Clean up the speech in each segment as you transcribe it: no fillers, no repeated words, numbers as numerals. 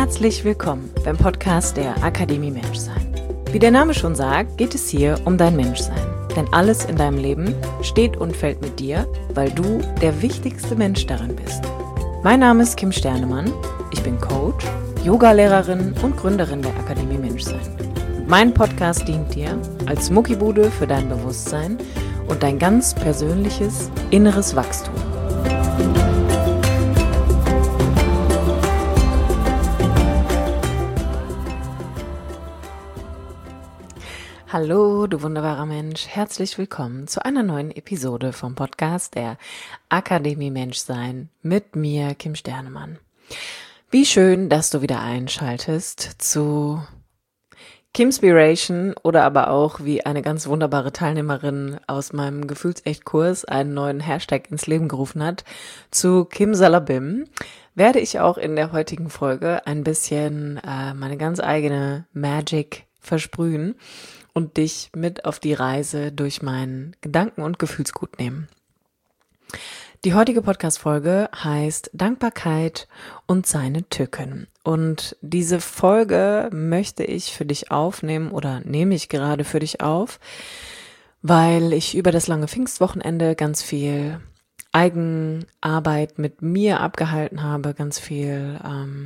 Herzlich willkommen beim Podcast der Akademie Menschsein. Wie der Name schon sagt, geht es hier um dein Menschsein. Denn alles in deinem Leben steht und fällt mit dir, weil du der wichtigste Mensch darin bist. Mein Name ist Kim Sternemann, ich bin Coach, Yogalehrerin und Gründerin der Akademie Menschsein. Und mein Podcast dient dir als Muckibude für dein Bewusstsein und dein ganz persönliches inneres Wachstum. Hallo, du wunderbarer Mensch, herzlich willkommen zu einer neuen Episode vom Podcast der Akademie Menschsein mit mir, Kim Sternemann. Wie schön, dass du wieder einschaltest zu Kimspiration oder aber auch, wie eine ganz wunderbare Teilnehmerin aus meinem Gefühlsecht-Kurs einen neuen Hashtag ins Leben gerufen hat, zu Kimsalabim, werde ich auch in der heutigen Folge ein bisschen meine ganz eigene Magic versprühen und dich mit auf die Reise durch meinen Gedanken- und Gefühlsgut nehmen. Die heutige Podcast-Folge heißt Dankbarkeit und seine Tücken. Und diese Folge möchte ich für dich aufnehmen oder nehme ich gerade für dich auf, weil ich über das lange Pfingstwochenende ganz viel Eigenarbeit mit mir abgehalten habe, ganz viel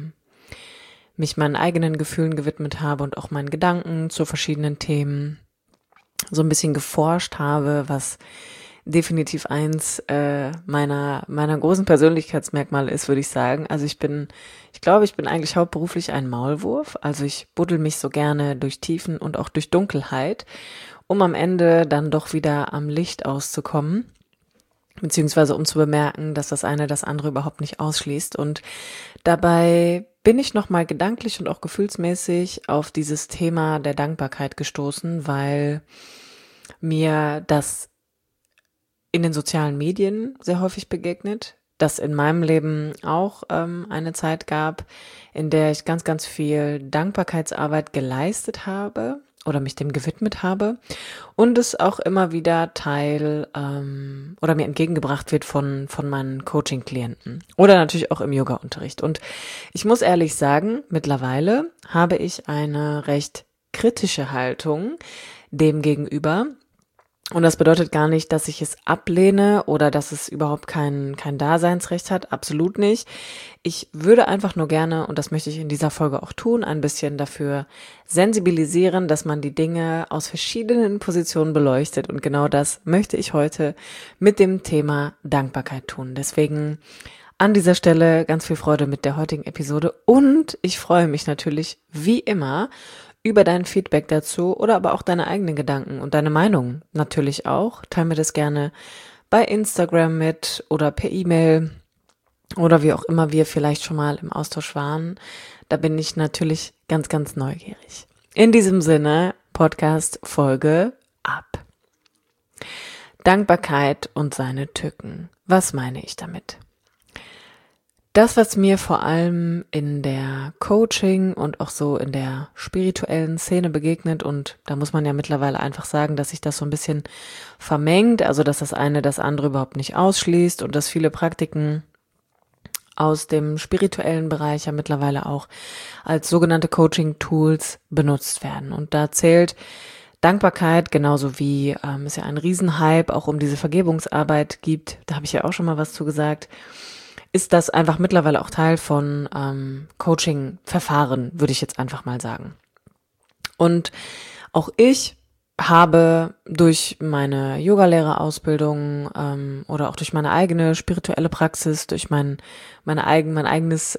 mich meinen eigenen Gefühlen gewidmet habe und auch meinen Gedanken zu verschiedenen Themen so ein bisschen geforscht habe, was definitiv eins meiner großen Persönlichkeitsmerkmale ist, würde ich sagen. Also ich glaube, ich bin eigentlich hauptberuflich ein Maulwurf. Also ich buddel mich so gerne durch Tiefen und auch durch Dunkelheit, um am Ende dann doch wieder am Licht auszukommen. Beziehungsweise um zu bemerken, dass das eine das andere überhaupt nicht ausschließt. Und dabei bin ich nochmal gedanklich und auch gefühlsmäßig auf dieses Thema der Dankbarkeit gestoßen, weil mir das in den sozialen Medien sehr häufig begegnet, das in meinem Leben auch eine Zeit gab, in der ich ganz, ganz viel Dankbarkeitsarbeit geleistet habe oder mich dem gewidmet habe und es auch immer wieder Teil oder mir entgegengebracht wird von meinen Coaching-Klienten oder natürlich auch im Yoga-Unterricht. Und ich muss ehrlich sagen, mittlerweile habe ich eine recht kritische Haltung dem gegenüber. Und das bedeutet gar nicht, dass ich es ablehne oder dass es überhaupt kein Daseinsrecht hat. Absolut nicht. Ich würde einfach nur gerne, und das möchte ich in dieser Folge auch tun, ein bisschen dafür sensibilisieren, dass man die Dinge aus verschiedenen Positionen beleuchtet. Und genau das möchte ich heute mit dem Thema Dankbarkeit tun. Deswegen an dieser Stelle ganz viel Freude mit der heutigen Episode. Und ich freue mich natürlich, wie immer, über dein Feedback dazu oder aber auch deine eigenen Gedanken und deine Meinung natürlich auch. Teil mir das gerne bei Instagram mit oder per E-Mail oder wie auch immer wir vielleicht schon mal im Austausch waren. Da bin ich natürlich ganz, ganz neugierig. In diesem Sinne, Podcast-Folge ab. Dankbarkeit und seine Tücken. Was meine ich damit? Das, was mir vor allem in der Coaching und auch so in der spirituellen Szene begegnet, und da muss man ja mittlerweile einfach sagen, dass sich das so ein bisschen vermengt, also dass das eine das andere überhaupt nicht ausschließt und dass viele Praktiken aus dem spirituellen Bereich ja mittlerweile auch als sogenannte Coaching-Tools benutzt werden. Und da zählt Dankbarkeit, genauso wie es ja einen Riesenhype auch um diese Vergebungsarbeit gibt, da habe ich ja auch schon mal was zu gesagt, ist das einfach mittlerweile auch Teil von Coaching-Verfahren, würde ich jetzt einfach mal sagen. Und auch ich habe durch meine Yogalehrerausbildung oder auch durch meine eigene spirituelle Praxis, durch mein eigenes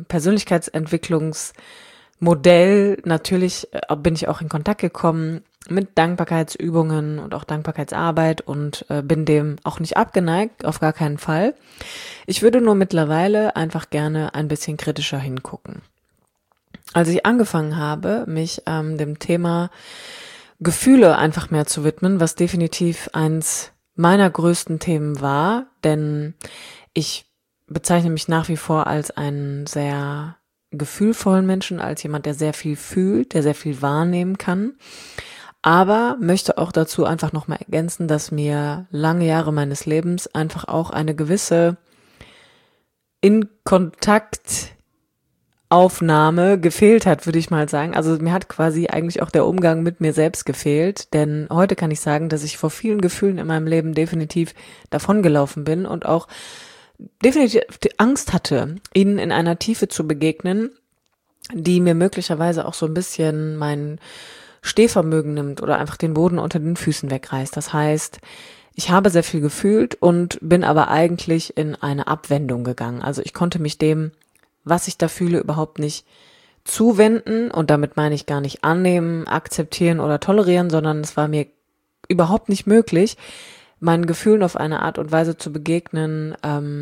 Persönlichkeitsentwicklungsmodell, natürlich bin ich auch in Kontakt gekommen mit Dankbarkeitsübungen und auch Dankbarkeitsarbeit und bin dem auch nicht abgeneigt, auf gar keinen Fall. Ich würde nur mittlerweile einfach gerne ein bisschen kritischer hingucken. Als ich angefangen habe, mich dem Thema Gefühle einfach mehr zu widmen, was definitiv eins meiner größten Themen war, denn ich bezeichne mich nach wie vor als einen sehr gefühlvollen Menschen, als jemand, der sehr viel fühlt, der sehr viel wahrnehmen kann. Aber möchte auch dazu einfach nochmal ergänzen, dass mir lange Jahre meines Lebens einfach auch eine gewisse in Kontakt Aufnahme gefehlt hat, würde ich mal sagen. Also mir hat quasi eigentlich auch der Umgang mit mir selbst gefehlt, denn heute kann ich sagen, dass ich vor vielen Gefühlen in meinem Leben definitiv davongelaufen bin und auch definitiv Angst hatte, ihnen in einer Tiefe zu begegnen, die mir möglicherweise auch so ein bisschen mein Stehvermögen nimmt oder einfach den Boden unter den Füßen wegreißt. Das heißt, ich habe sehr viel gefühlt und bin aber eigentlich in eine Abwendung gegangen. Also ich konnte mich dem, was ich da fühle, überhaupt nicht zuwenden, und damit meine ich gar nicht annehmen, akzeptieren oder tolerieren, sondern es war mir überhaupt nicht möglich, meinen Gefühlen auf eine Art und Weise zu begegnen,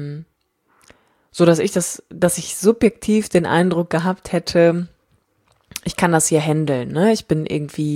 so dass ich subjektiv den Eindruck gehabt hätte, ich kann das hier handeln, ne? Ich bin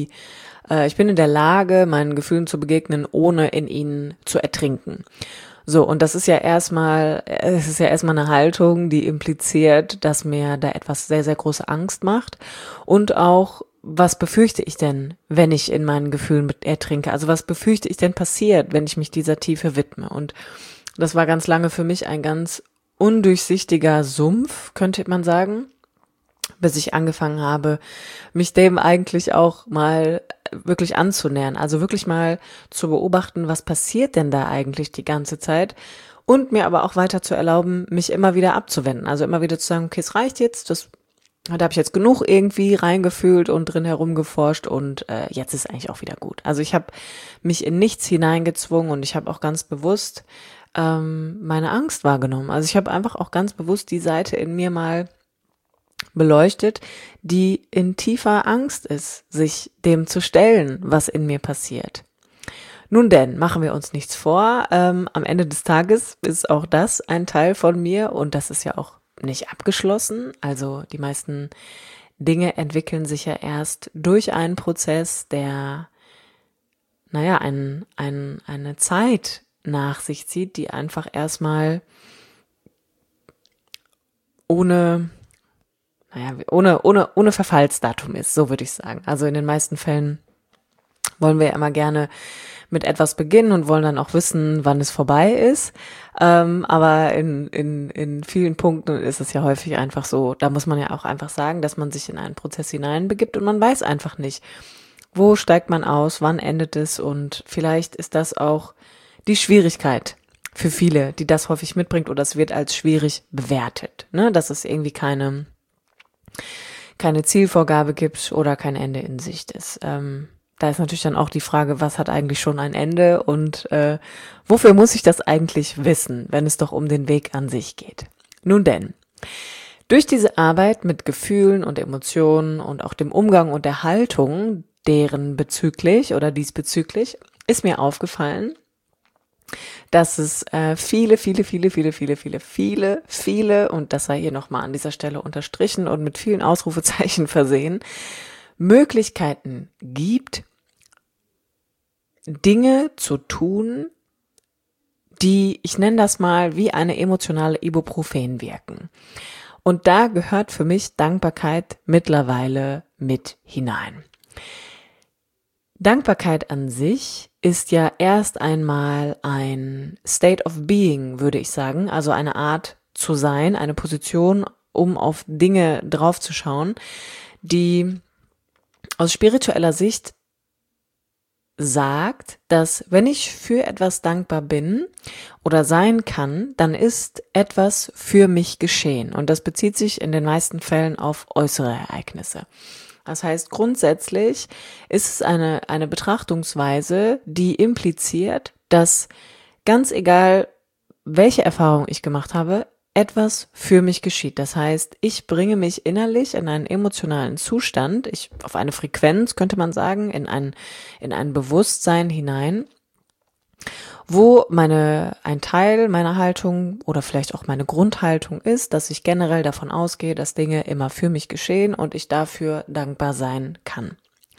in der Lage, meinen Gefühlen zu begegnen, ohne in ihnen zu ertrinken. So, und es ist ja erstmal eine Haltung, die impliziert, dass mir da etwas sehr, sehr große Angst macht. Und auch, was befürchte ich denn, wenn ich in meinen Gefühlen ertrinke? Also was befürchte ich denn passiert, wenn ich mich dieser Tiefe widme? Und das war ganz lange für mich ein ganz undurchsichtiger Sumpf, könnte man sagen, bis ich angefangen habe, mich dem eigentlich auch mal wirklich anzunähern. Also wirklich mal zu beobachten, was passiert denn da eigentlich die ganze Zeit, und mir aber auch weiter zu erlauben, mich immer wieder abzuwenden. Also immer wieder zu sagen, okay, es reicht jetzt, da habe ich jetzt genug irgendwie reingefühlt und drin herumgeforscht, und jetzt ist eigentlich auch wieder gut. Also ich habe mich in nichts hineingezwungen, und ich habe auch ganz bewusst meine Angst wahrgenommen. Also ich habe einfach auch ganz bewusst die Seite in mir mal beleuchtet, die in tiefer Angst ist, sich dem zu stellen, was in mir passiert. Nun denn, machen wir uns nichts vor, am Ende des Tages ist auch das ein Teil von mir, und das ist ja auch nicht abgeschlossen. Also die meisten Dinge entwickeln sich ja erst durch einen Prozess, der, eine Zeit nach sich zieht, die einfach erstmal ohne Verfallsdatum ist, so würde ich sagen. Also in den meisten Fällen wollen wir ja immer gerne mit etwas beginnen und wollen dann auch wissen, wann es vorbei ist. Aber in vielen Punkten ist es ja häufig einfach so, da muss man ja auch einfach sagen, dass man sich in einen Prozess hineinbegibt und man weiß einfach nicht, wo steigt man aus, wann endet es, und vielleicht ist das auch die Schwierigkeit für viele, die das häufig mitbringt, oder es wird als schwierig bewertet, ne? Dass es irgendwie keine Zielvorgabe gibt oder kein Ende in Sicht ist. Da ist natürlich dann auch die Frage, was hat eigentlich schon ein Ende, und wofür muss ich das eigentlich wissen, wenn es doch um den Weg an sich geht? Nun denn, durch diese Arbeit mit Gefühlen und Emotionen und auch dem Umgang und der Haltung, deren bezüglich oder diesbezüglich, ist mir aufgefallen, dass es viele, und das sei hier nochmal an dieser Stelle unterstrichen und mit vielen Ausrufezeichen versehen, Möglichkeiten gibt, Dinge zu tun, die, ich nenne das mal, wie eine emotionale Ibuprofen wirken. Und da gehört für mich Dankbarkeit mittlerweile mit hinein. Dankbarkeit an sich ist ja erst einmal ein State of Being, würde ich sagen, also eine Art zu sein, eine Position, um auf Dinge draufzuschauen, die aus spiritueller Sicht sagt, dass wenn ich für etwas dankbar bin oder sein kann, dann ist etwas für mich geschehen. Und das bezieht sich in den meisten Fällen auf äußere Ereignisse. Das heißt, grundsätzlich ist es eine Betrachtungsweise, die impliziert, dass ganz egal, welche Erfahrung ich gemacht habe, etwas für mich geschieht. Das heißt, ich bringe mich innerlich in einen emotionalen Zustand, auf eine Frequenz, könnte man sagen, in ein Bewusstsein hinein, wo ein Teil meiner Haltung oder vielleicht auch meine Grundhaltung ist, dass ich generell davon ausgehe, dass Dinge immer für mich geschehen und ich dafür dankbar sein kann.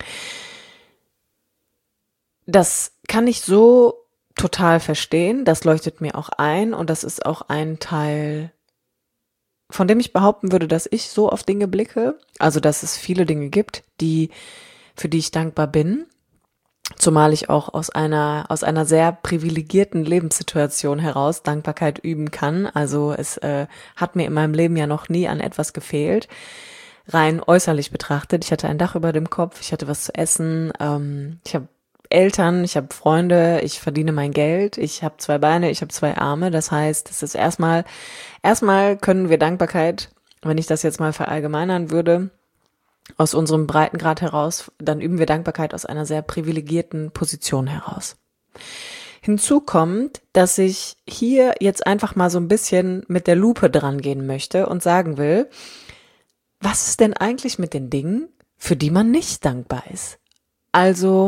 Das kann ich so total verstehen, das leuchtet mir auch ein, und das ist auch ein Teil, von dem ich behaupten würde, dass ich so auf Dinge blicke, also dass es viele Dinge gibt, für die ich dankbar bin. Zumal ich auch aus einer sehr privilegierten Lebenssituation heraus Dankbarkeit üben kann. Also es hat mir in meinem Leben ja noch nie an etwas gefehlt. Rein äußerlich betrachtet. Ich hatte ein Dach über dem Kopf, ich hatte was zu essen, ich habe Eltern, ich habe Freunde, ich verdiene mein Geld, ich habe 2 Beine, ich habe 2 Arme. Das heißt, es ist erstmal können wir Dankbarkeit, wenn ich das jetzt mal verallgemeinern würde, aus unserem Breitengrad heraus, dann üben wir Dankbarkeit aus einer sehr privilegierten Position heraus. Hinzu kommt, dass ich hier jetzt einfach mal so ein bisschen mit der Lupe dran gehen möchte und sagen will, was ist denn eigentlich mit den Dingen, für die man nicht dankbar ist? Also,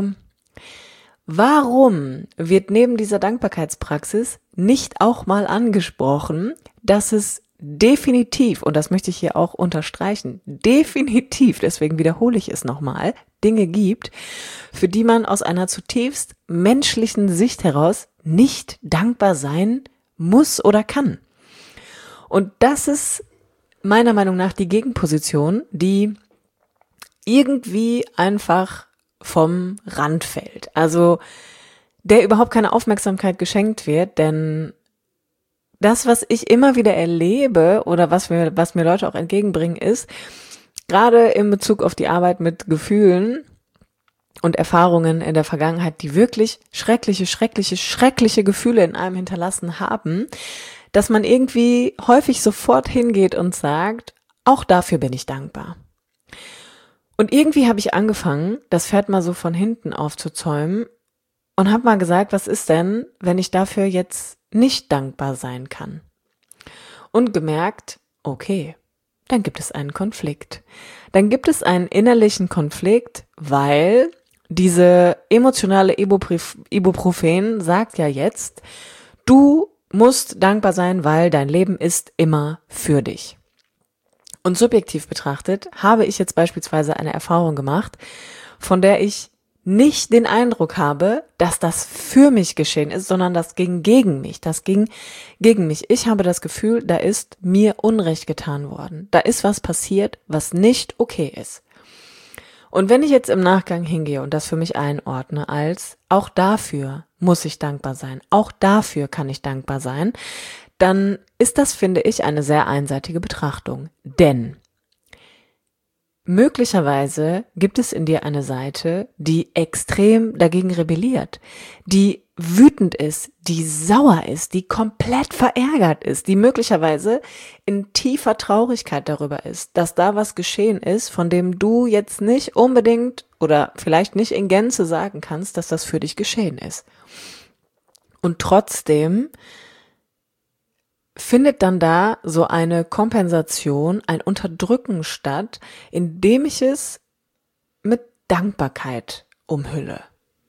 warum wird neben dieser Dankbarkeitspraxis nicht auch mal angesprochen, dass es definitiv, und das möchte ich hier auch unterstreichen, definitiv, deswegen wiederhole ich es nochmal, Dinge gibt, für die man aus einer zutiefst menschlichen Sicht heraus nicht dankbar sein muss oder kann. Und das ist meiner Meinung nach die Gegenposition, die irgendwie einfach vom Rand fällt. Also der überhaupt keine Aufmerksamkeit geschenkt wird, denn das, was ich immer wieder erlebe oder was mir Leute auch entgegenbringen, ist, gerade in Bezug auf die Arbeit mit Gefühlen und Erfahrungen in der Vergangenheit, die wirklich schreckliche Gefühle in einem hinterlassen haben, dass man irgendwie häufig sofort hingeht und sagt, auch dafür bin ich dankbar. Und irgendwie habe ich angefangen, das Pferd mal so von hinten aufzuzäumen und habe mal gesagt, was ist denn, wenn ich dafür jetzt nicht dankbar sein kann? Und gemerkt, okay, dann gibt es einen Konflikt. Dann gibt es einen innerlichen Konflikt, weil diese emotionale Ibuprofen sagt ja jetzt, du musst dankbar sein, weil dein Leben ist immer für dich. Und subjektiv betrachtet habe ich jetzt beispielsweise eine Erfahrung gemacht, von der ich nicht den Eindruck habe, dass das für mich geschehen ist, sondern das ging gegen mich. Ich habe das Gefühl, da ist mir Unrecht getan worden. Da ist was passiert, was nicht okay ist. Und wenn ich jetzt im Nachgang hingehe und das für mich einordne als, auch dafür muss ich dankbar sein, auch dafür kann ich dankbar sein, dann ist das, finde ich, eine sehr einseitige Betrachtung. Denn möglicherweise gibt es in dir eine Seite, die extrem dagegen rebelliert, die wütend ist, die sauer ist, die komplett verärgert ist, die möglicherweise in tiefer Traurigkeit darüber ist, dass da was geschehen ist, von dem du jetzt nicht unbedingt oder vielleicht nicht in Gänze sagen kannst, dass das für dich geschehen ist. Und trotzdem findet dann da so eine Kompensation, ein Unterdrücken statt, indem ich es mit Dankbarkeit umhülle.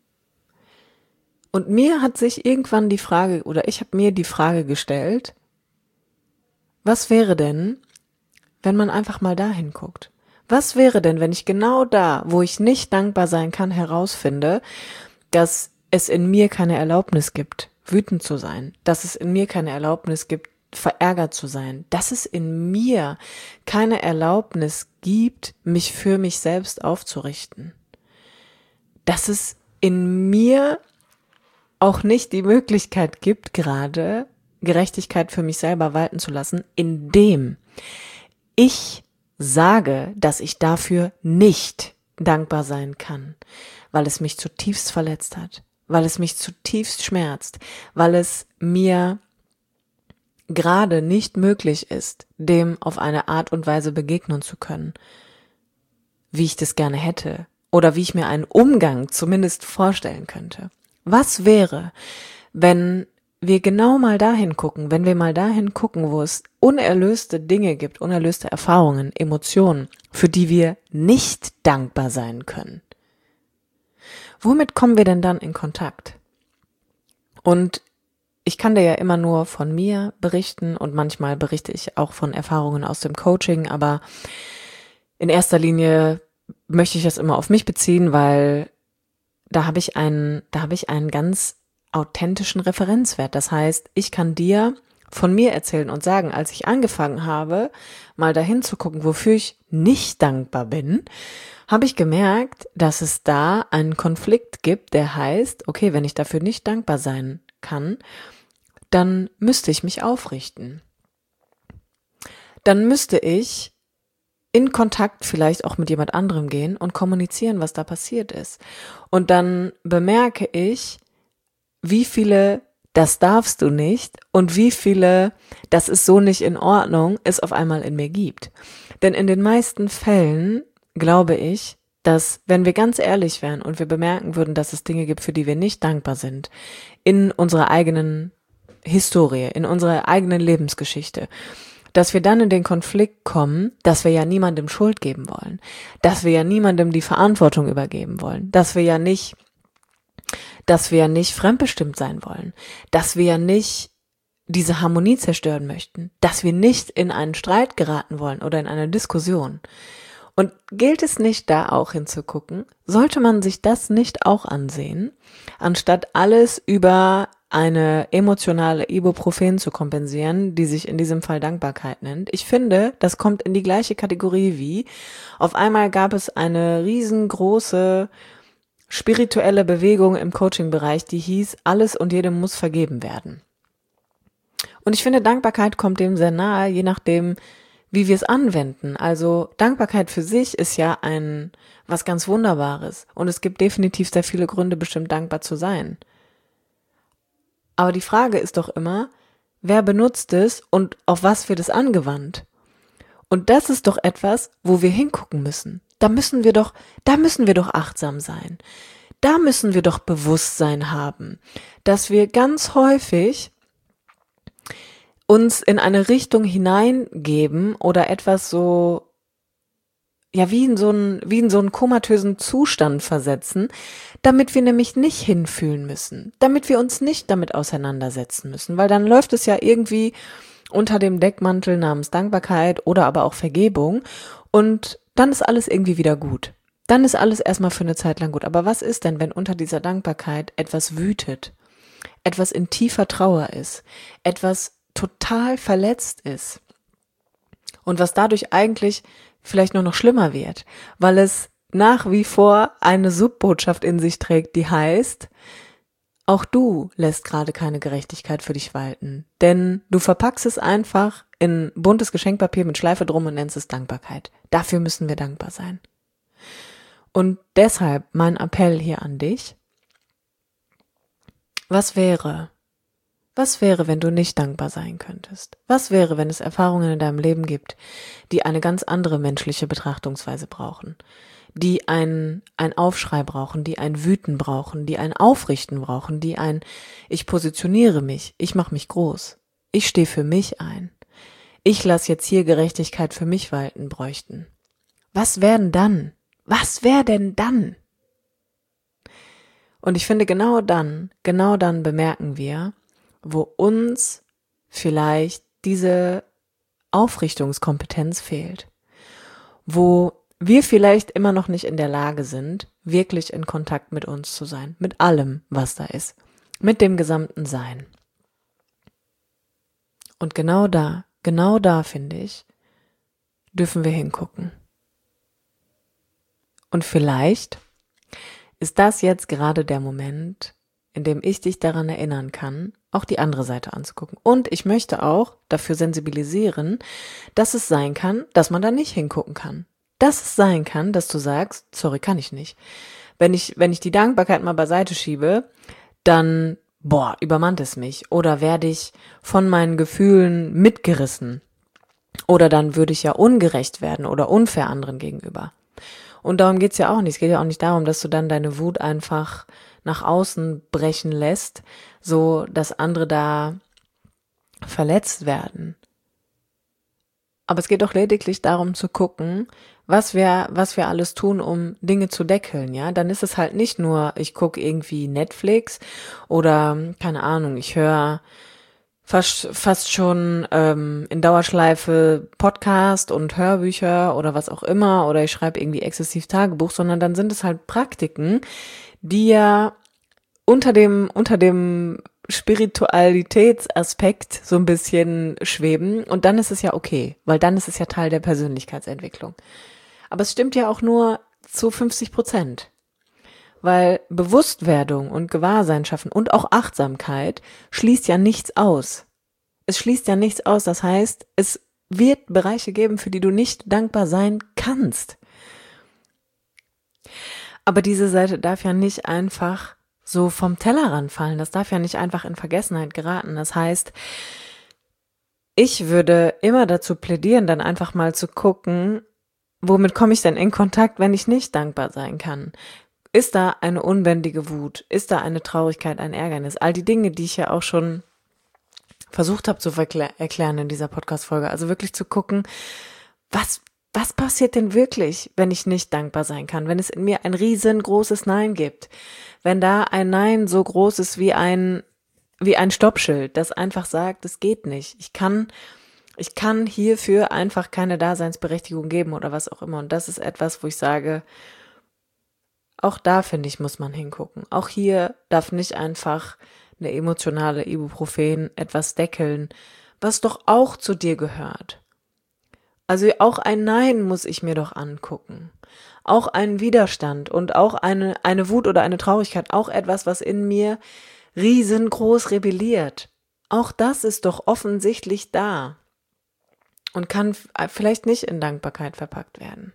Und mir hat sich irgendwann ich habe mir die Frage gestellt, was wäre denn, wenn man einfach mal dahin guckt? Was wäre denn, wenn ich genau da, wo ich nicht dankbar sein kann, herausfinde, dass es in mir keine Erlaubnis gibt, wütend zu sein, dass es in mir keine Erlaubnis gibt, verärgert zu sein, dass es in mir keine Erlaubnis gibt, mich für mich selbst aufzurichten, dass es in mir auch nicht die Möglichkeit gibt, gerade Gerechtigkeit für mich selber walten zu lassen, indem ich sage, dass ich dafür nicht dankbar sein kann, weil es mich zutiefst verletzt hat, weil es mich zutiefst schmerzt, weil es mir gerade nicht möglich ist, dem auf eine Art und Weise begegnen zu können, wie ich das gerne hätte oder wie ich mir einen Umgang zumindest vorstellen könnte. Was wäre, wenn wir genau mal dahin gucken, wo es unerlöste Dinge gibt, unerlöste Erfahrungen, Emotionen, für die wir nicht dankbar sein können? Womit kommen wir denn dann in Kontakt? Und ich kann dir ja immer nur von mir berichten und manchmal berichte ich auch von Erfahrungen aus dem Coaching, aber in erster Linie möchte ich das immer auf mich beziehen, weil da habe ich einen ganz authentischen Referenzwert. Das heißt, ich kann dir von mir erzählen und sagen, als ich angefangen habe, mal dahin zu gucken, wofür ich nicht dankbar bin, habe ich gemerkt, dass es da einen Konflikt gibt, der heißt, okay, wenn ich dafür nicht dankbar sein kann, dann müsste ich mich aufrichten. Dann müsste ich in Kontakt vielleicht auch mit jemand anderem gehen und kommunizieren, was da passiert ist. Und dann bemerke ich, wie viele das darfst du nicht und wie viele das ist so nicht in Ordnung es auf einmal in mir gibt. Denn in den meisten Fällen glaube ich, dass wenn wir ganz ehrlich wären und wir bemerken würden, dass es Dinge gibt, für die wir nicht dankbar sind, in unserer eigenen Historie, in unserer eigenen Lebensgeschichte, dass wir dann in den Konflikt kommen, dass wir ja niemandem Schuld geben wollen, dass wir ja niemandem die Verantwortung übergeben wollen, dass wir ja nicht fremdbestimmt sein wollen, dass wir ja nicht diese Harmonie zerstören möchten, dass wir nicht in einen Streit geraten wollen oder in eine Diskussion. Und gilt es nicht, da auch hinzugucken? Sollte man sich das nicht auch ansehen, anstatt alles über eine emotionale Ibuprofen zu kompensieren, die sich in diesem Fall Dankbarkeit nennt? Ich finde, das kommt in die gleiche Kategorie wie, auf einmal gab es eine riesengroße spirituelle Bewegung im Coaching-Bereich, die hieß, alles und jedem muss vergeben werden. Und ich finde, Dankbarkeit kommt dem sehr nahe, je nachdem, wie wir es anwenden. Also Dankbarkeit für sich ist ja was ganz Wunderbares. Und es gibt definitiv sehr viele Gründe, bestimmt dankbar zu sein. Aber die Frage ist doch immer, wer benutzt es und auf was wird es angewandt? Und das ist doch etwas, wo wir hingucken müssen. Da müssen wir doch achtsam sein. Da müssen wir doch Bewusstsein haben, dass wir ganz häufig uns in eine Richtung hineingeben oder etwas so, ja, wie in so einen komatösen Zustand versetzen, damit wir nämlich nicht hinfühlen müssen, damit wir uns nicht damit auseinandersetzen müssen, weil dann läuft es ja irgendwie unter dem Deckmantel namens Dankbarkeit oder aber auch Vergebung und dann ist alles irgendwie wieder gut. Dann ist alles erstmal für eine Zeit lang gut. Aber was ist denn, wenn unter dieser Dankbarkeit etwas wütet, etwas in tiefer Trauer ist, etwas total verletzt ist und was dadurch eigentlich vielleicht nur noch schlimmer wird, weil es nach wie vor eine Subbotschaft in sich trägt, die heißt, auch du lässt gerade keine Gerechtigkeit für dich walten, denn du verpackst es einfach in buntes Geschenkpapier mit Schleife drum und nennst es Dankbarkeit. Dafür müssen wir dankbar sein. Und deshalb mein Appell hier an dich, was wäre, wenn du nicht dankbar sein könntest? Was wäre, wenn es Erfahrungen in deinem Leben gibt, die eine ganz andere menschliche Betrachtungsweise brauchen, die ein Aufschrei brauchen, die ein Wüten brauchen, die ein Aufrichten brauchen, die ein ich positioniere mich, ich mache mich groß, ich stehe für mich ein, ich lasse jetzt hier Gerechtigkeit für mich walten bräuchten. Was wäre denn dann? Was wäre denn dann? Und ich finde, genau dann bemerken wir, wo uns vielleicht diese Aufrichtungskompetenz fehlt, wo wir vielleicht immer noch nicht in der Lage sind, wirklich in Kontakt mit uns zu sein, mit allem, was da ist, mit dem gesamten Sein. Und genau da, finde ich, dürfen wir hingucken. Und vielleicht ist das jetzt gerade der Moment, in dem ich dich daran erinnern kann, auch die andere Seite anzugucken. Und ich möchte auch dafür sensibilisieren, dass es sein kann, dass man da nicht hingucken kann. Dass es sein kann, dass du sagst, sorry, kann ich nicht. Wenn ich die Dankbarkeit mal beiseite schiebe, dann, übermannt es mich. Oder werde ich von meinen Gefühlen mitgerissen. Oder dann würde ich ja ungerecht werden oder unfair anderen gegenüber. Und darum geht's ja auch nicht. Es geht ja auch nicht darum, dass du dann deine Wut einfach nach außen brechen lässt, so dass andere da verletzt werden. Aber es geht doch lediglich darum zu gucken, was wir alles tun, um Dinge zu deckeln, ja. Dann ist es halt nicht nur, ich gucke irgendwie Netflix oder, keine Ahnung, ich höre fast schon in Dauerschleife Podcast und Hörbücher oder was auch immer oder ich schreibe irgendwie exzessiv Tagebuch, sondern dann sind es halt Praktiken, die ja unter dem Spiritualitätsaspekt so ein bisschen schweben und dann ist es ja okay, weil dann ist es ja Teil der Persönlichkeitsentwicklung. Aber es stimmt ja auch nur zu 50%, weil Bewusstwerdung und Gewahrsein schaffen und auch Achtsamkeit schließt ja nichts aus. Es schließt ja nichts aus, das heißt, es wird Bereiche geben, für die du nicht dankbar sein kannst. Aber diese Seite darf ja nicht einfach so vom Tellerrand fallen. Das darf ja nicht einfach in Vergessenheit geraten. Das heißt, ich würde immer dazu plädieren, dann einfach mal zu gucken, womit komme ich denn in Kontakt, wenn ich nicht dankbar sein kann? Ist da eine unbändige Wut? Ist da eine Traurigkeit, ein Ärgernis? All die Dinge, die ich ja auch schon versucht habe zu erklären in dieser Podcast-Folge. Also wirklich zu gucken, was passiert denn wirklich, wenn ich nicht dankbar sein kann? Wenn es in mir ein riesengroßes Nein gibt? Wenn da ein Nein so groß ist wie ein Stoppschild, das einfach sagt, es geht nicht. Ich kann hierfür einfach keine Daseinsberechtigung geben oder was auch immer. Und das ist etwas, wo ich sage, auch da, finde ich, muss man hingucken. Auch hier darf nicht einfach eine emotionale Ibuprofen etwas deckeln, was doch auch zu dir gehört. Also auch ein Nein muss ich mir doch angucken. Auch ein Widerstand und auch eine Wut oder eine Traurigkeit, auch etwas, was in mir riesengroß rebelliert. Auch das ist doch offensichtlich da und kann vielleicht nicht in Dankbarkeit verpackt werden.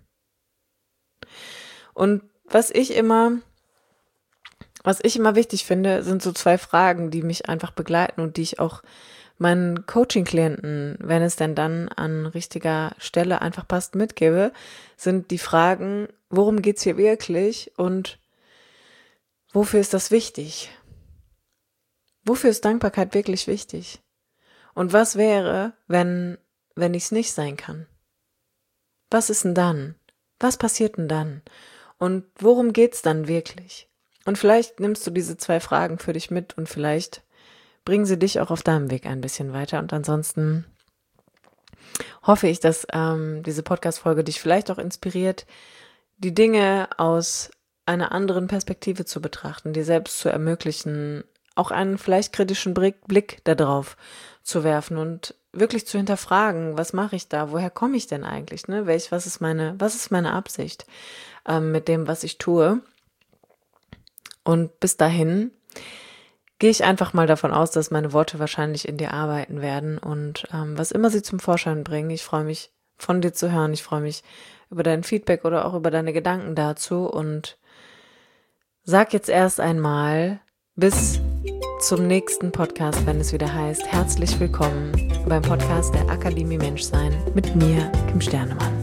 Und was ich immer wichtig finde, sind so 2 Fragen, die mich einfach begleiten und die ich auch meinen Coaching-Klienten, wenn es denn dann an richtiger Stelle einfach passt, mitgebe, sind die Fragen, worum geht's hier wirklich und wofür ist das wichtig? Wofür ist Dankbarkeit wirklich wichtig? Und was wäre, wenn ich es nicht sein kann? Was ist denn dann? Was passiert denn dann? Und worum geht's dann wirklich? Und vielleicht nimmst du diese 2 Fragen für dich mit und vielleicht bringen sie dich auch auf deinem Weg ein bisschen weiter. Und ansonsten hoffe ich, dass diese Podcast-Folge dich vielleicht auch inspiriert, die Dinge aus einer anderen Perspektive zu betrachten, dir selbst zu ermöglichen, auch einen vielleicht kritischen Blick darauf zu werfen und wirklich zu hinterfragen, was mache ich da, woher komme ich denn eigentlich, ne? Was ist meine Absicht mit dem, was ich tue? Und bis dahin gehe ich einfach mal davon aus, dass meine Worte wahrscheinlich in dir arbeiten werden und was immer sie zum Vorschein bringen. Ich freue mich, von dir zu hören. Ich freue mich über dein Feedback oder auch über deine Gedanken dazu und sag jetzt erst einmal bis zum nächsten Podcast, wenn es wieder heißt, herzlich willkommen beim Podcast der Akademie Menschsein mit mir, Kim Sternemann.